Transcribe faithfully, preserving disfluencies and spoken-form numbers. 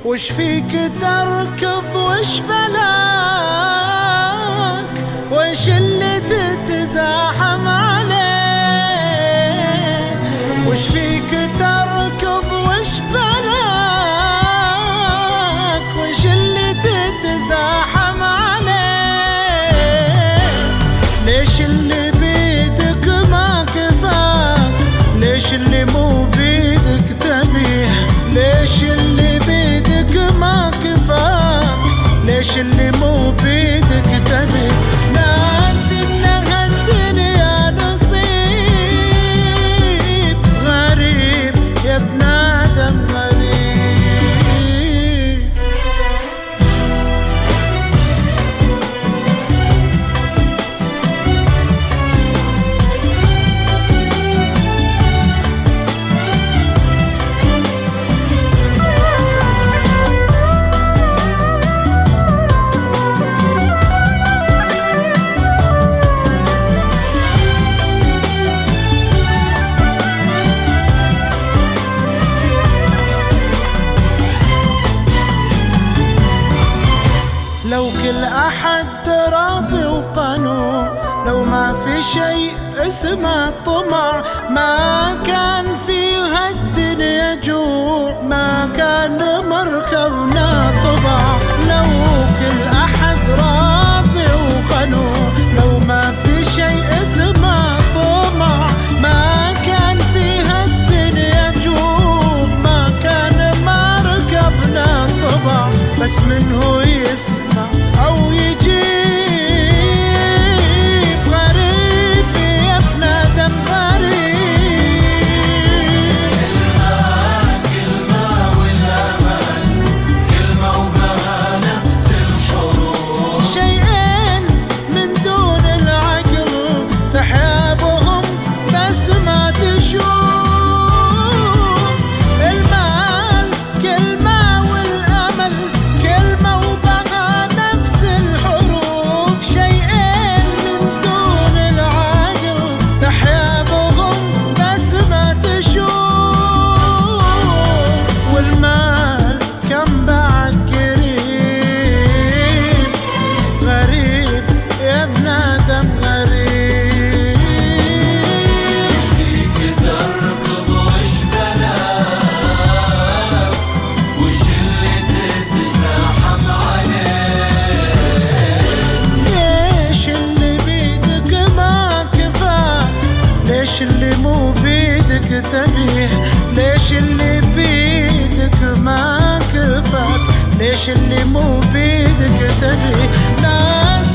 وش فيك تركض وش بلاك؟ وش اللي تتزاحم عليه؟ وش فيك تركض وش بلاك؟ وش اللي تتزاحم عليه؟ ليش اللي بيدك ما كفاك؟ ليش اللي مو بيدك تبيه؟ ليش اللي بيدك ما كفاك؟ ليش اللي مو بيدك تبيه؟ ناس انها الدنيا نصيب غريب يا ابن ادم غريب. لو كل أحد راضي وقانون، لو ما في شيء اسمه طمع، ما كان في هالدنيا جوع، ما كان مركبنا طبع. لو كل أحد راضي وقانون، لو ما في شيء اسمه طمع، ما كان في هالدنيا جوع، ما كان مركبنا طبع. بس منه يسمع أو يجيب غريب يا ابن آدم غريب. كلمة كلمة والأمل كلمة وبها نفس الحروف، شيئين من دون العقل تحيا بهم بس ما تشوف. المال كلمة والأمل كلمة وبها نفس الحروف، شيئين من دون العقل تحيا بهم بس ما تشوف. والمال كم بعد قريب غريب يا ابن آدم غريب. وش فيك تركض وش بلاك؟ وش اللي تتزاحم عليه؟ ليش اللي بيدك ما كفاك؟ ليش اللي مو بيدك تبيه؟ ليش اللي بيدك ما كفاك؟ ليش اللي مو بيدك تبيه؟ ناس